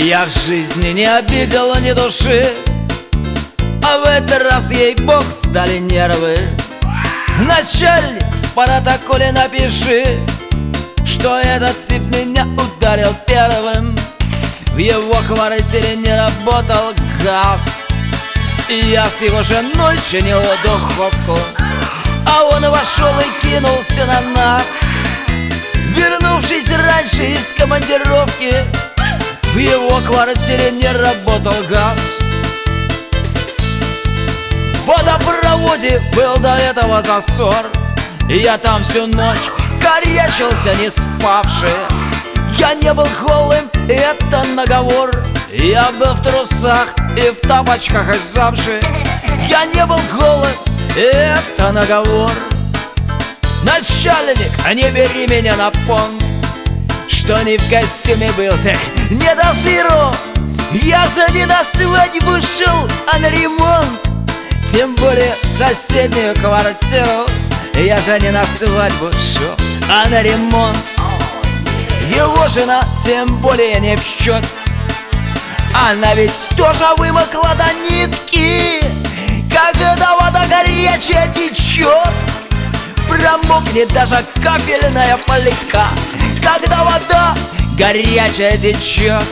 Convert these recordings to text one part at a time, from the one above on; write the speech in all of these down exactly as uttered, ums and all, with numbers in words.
Я в жизни не обидел ни души, а в этот раз, ей-бог, стали нервы. Начальник, в протоколе напиши, что этот тип меня ударил первым. В его квартире не работал газ, и я с его женой чинил духовку, а он вошел и кинулся на нас. Вернувшись раньше из командировки, в его квартире не работал газ. В водопроводе был до этого засор, и я там всю ночь корячился, не спавший. Я не был голым, это наговор. Я был в трусах и в тапочках из замши. Я не был голым, это наговор. Начальник, не бери меня на понт, что не в костюме был, ты не дожиру. Я же не на свадьбу шел, а на ремонт, тем более в соседнюю квартиру. Я же не на свадьбу шел, а на ремонт. Его жена тем более не в счет. Она ведь тоже вымокла до нитки, когда вода горячая течет. Промокнет даже капельная плитка, когда вода горячая течет.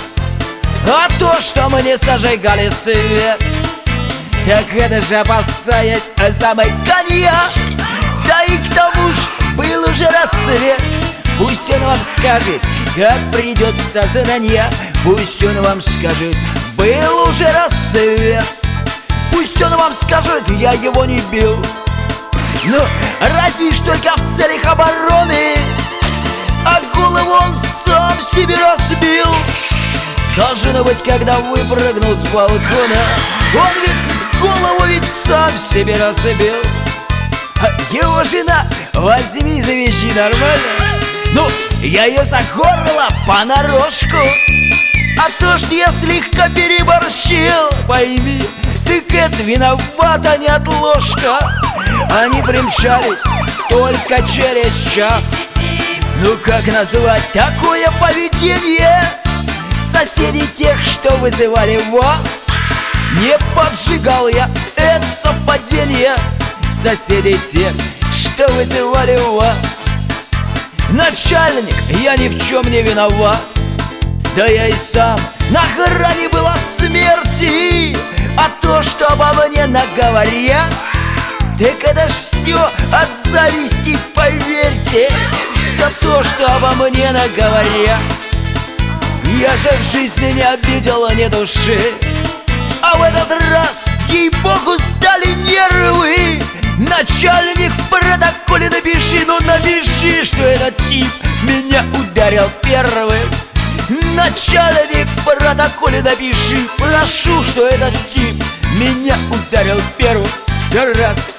А то, что мы не зажигали свет, так это же опасаясь самой коньяк. Да и к тому же был уже рассвет. Пусть он вам скажет, как придет в сознание. Пусть он вам скажет, был уже рассвет. Пусть он вам скажет, я его не бил. Ну, разве ж только в целях обороны, а голову он сам себе разбил. Должно быть, когда выпрыгнул с балкона, он ведь голову ведь сам себе разбил. А его жена, возьми, завяжи нормально. Ну, я ее за горло понарошку, а то, что я слегка переборщил, пойми, так это виновата неотложка. Они примчались только через час. Ну как назвать такое поведение? Соседи тех, что вызывали вас, не поджигал я, это совпадение. Соседи тех, что вызывали вас. Начальник, я ни в чем не виноват. Да я и сам на грани был от смерти. А то, что обо мне наговорят, так это ж все от зависти, поверьте. За то, что обо мне наговорят. Я же в жизни не обидела ни души, а в этот раз, ей-богу, стали нервы. Начальник, в протоколе напиши, ну напиши, что этот тип меня ударил первым. Начальник, в протоколе напиши, прошу, что этот тип меня ударил первым. Все раз.